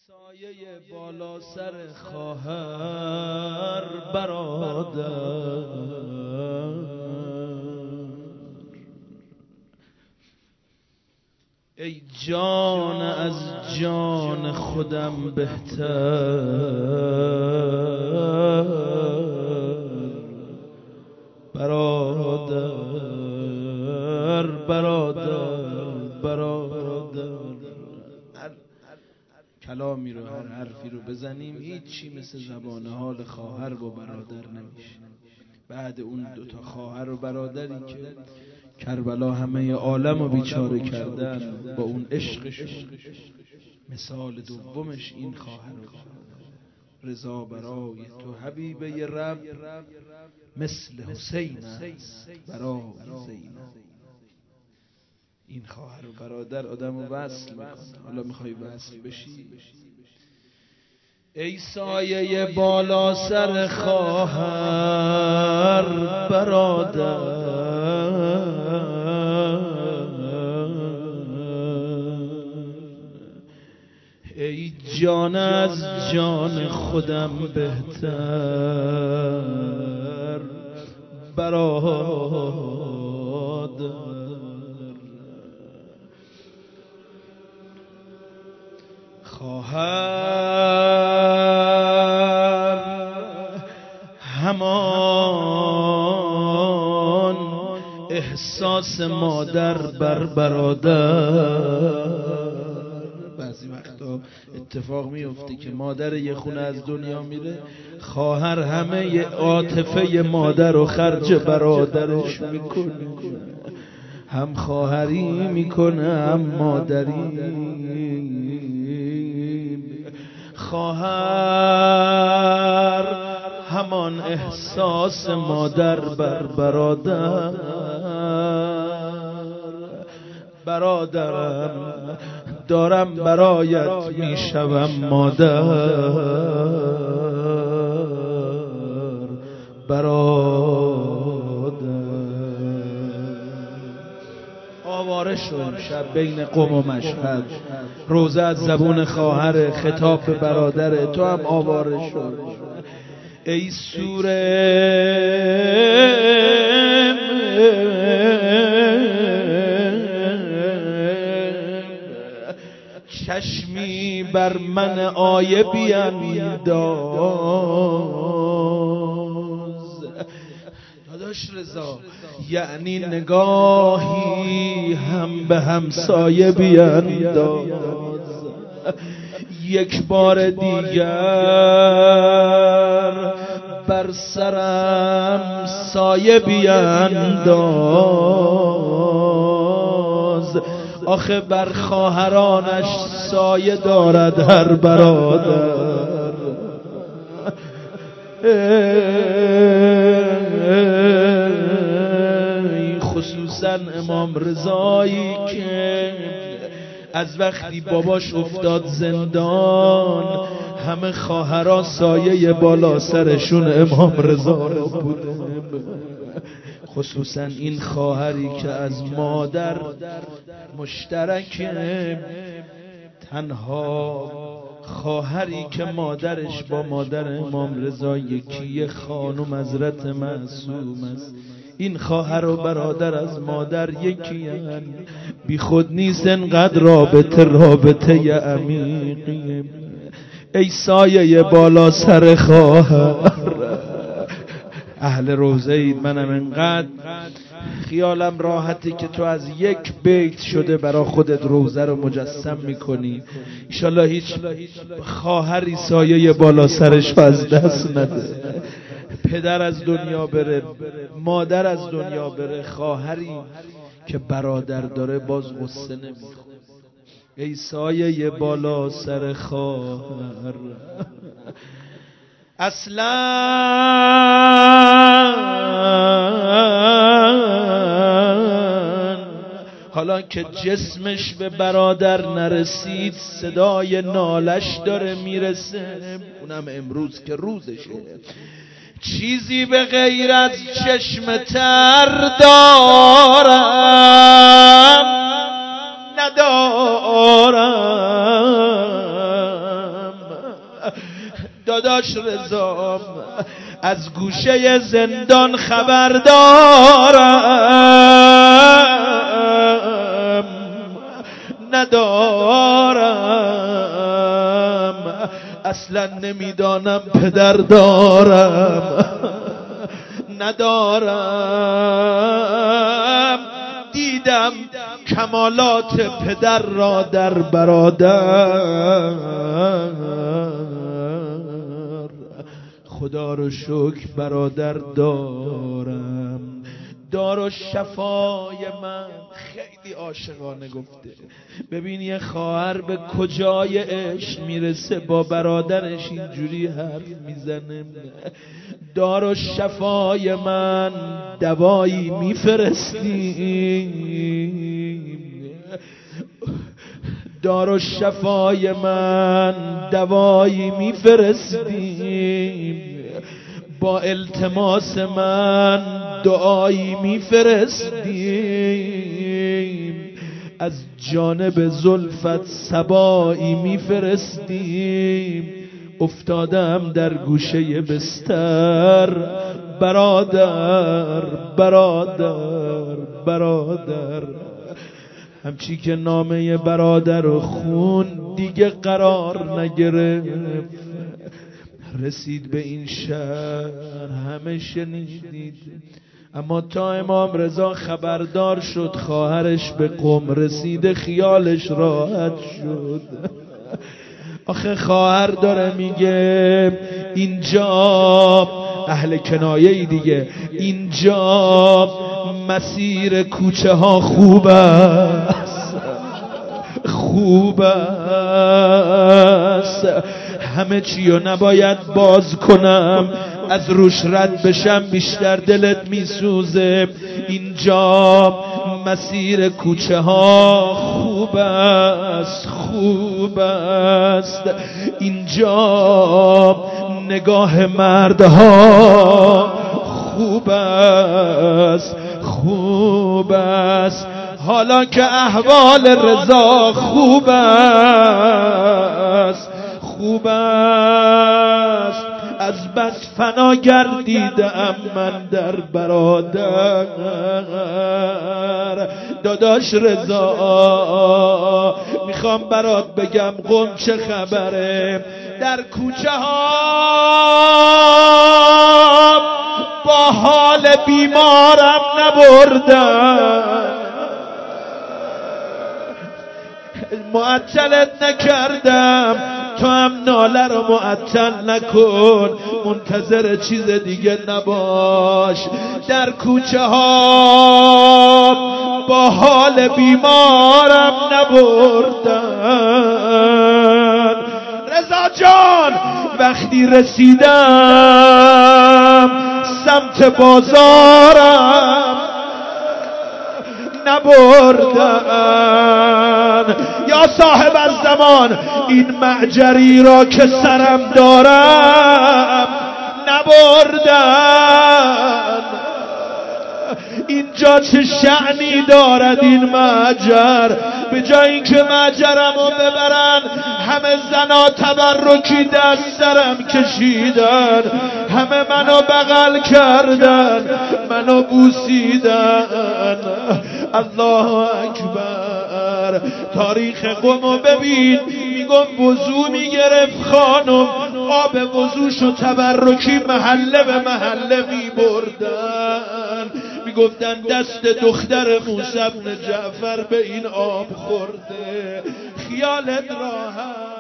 سایه بالا سر خواهر برادر، ای جان از جان خودم بهتر برادر کلامی رو هر حرفی رو بزنیم هیچی مثل زبان حال خواهر و برادر نمیشه. بعد اون دوتا خواهر و برادری که کربلا همه عالم رو بیچاره کردن با اون عشقشون، مثال دومش این خواهر و برادر. رضا برای تو حبیبه رب مثل حسین است برای زینب. این خواهر و برادر آدم رو وصل میکنه. حالا میخوای وصل بشی، ای سایه بالا سر خواهر برادر، ای جان از جان خودم بهتر برادر. خواهر همان احساس مادر بر برادر. بعضی وقتا اتفاق میفته که مادر یه خونه از دنیا میره، خواهر همه عاطفه مادر و خرج برادرش میکنه، هم خواهری میکنه هم مادری. خواهر همان احساس مادر بر برادر. برادرم دارم برایت میشوم مادر برادر. آواره شو امشب بین قم و مشهد، روزه از زبون خواهر، خطاب به برادر، تو هم آواره شو. ای سوره چشمی بر من آیه بینداز. داداش رضا یعنی نگاهی هم به همسایه بینداز، یک بار دیگر بر سرم سایه بینداز. آخه بر خواهرانش سایه دارد هر برادر. خصوصا امام رضایی که از وقتی باباش افتاد زندان همه خواهران سایه بالا سرشون امام رضا را بوده، خصوصا این خواهری که از مادر مشترکه، تنها خواهری که مادرش با مادر امام رضا یکیه، خانم حضرت معصوم است. این خواهر و برادر از مادر یکی هن، بی خود نیست انقدر رابطه عمیقی. ای سایه بالا سر خواهر، اهل روزه اید، منم انقدر خیالم راحته که تو از یک بیت شده برا خودت روزه رو مجسم میکنی. انشالله هیچ خواهری سایه بالا سرش از دست نده. پدر از دنیا بره، مادر از دنیا بره، خواهری که برادر داره باز غصه نمیخوره. ای سایه بالا سر خواهر. اصلا حالا که جسمش به برادر نرسید صدای نالش داره میرسه، اونم امروز که روزشه. چیزی به غیر از چشم تر دارم ندارم، داداش رضا از گوشه زندان خبر دارم ندارم اصلا نمیدانم پدر دارم ندارم دیدم کمالات پدر را در برادر خدا رو شکر برادر دارم دارالشفای من خیلی عاشقانه گفته ببین یه خواهر به کجای عشق میرسه با برادرش اینجوری حرف میزنه دارالشفای من دوایی میفرستیم دارالشفای من دوایی میفرستیم با التماس من دعایی میفرستیم از جانب زلفت صبایی میفرستیم افتادم در گوشه بستر برادر برادر برادر همچی که نامه برادر و خون دیگه قرار نگرفت رسید به این شهر همه شنیدید اما تا امام رضا خبردار شد خواهرش به قم رسیده خیالش راحت شد آخه خواهر داره میگه اینجا اهل کنایه‌ای دیگه اینجا مسیر کوچه ها خوب است خوب است همه چیو نباید باز کنم از روش رد بشم بیشتر دلت میسوزه اینجا مسیر کوچه ها خوب است خوب است اینجا نگاه مردها خوب است خوب است حالا که احوال رضا خوب است خوب است از بس فنا گردیدم من در برادر داداش رضا میخوام برات بگم قم چه خبره در کوچه ها با حال بیمارم نبردم معطلت نکردم تو هم ناله رو معطل نکن منتظر چیز دیگه نباش در کوچه ها با حال بیمارم نبردن رضا جان وقتی رسیدم سمت بازارم نبردن یا صاحب الزمان این معجری را که سرم دارم نبردن اینجا چه شأنی دارد این معجر به جای اینکه معجرمو ببرن همه زنا تبرکی دست سرم کشیدن همه منو بغل کردن منو بوسیدن الله اکبر تاریخ قمو ببین میگم وضو میگرفت خانم آب وضوشو تبرکی محله به محله میبردن میگفتن دست دختر موسی بن جعفر به این آب خورده خیالت راحت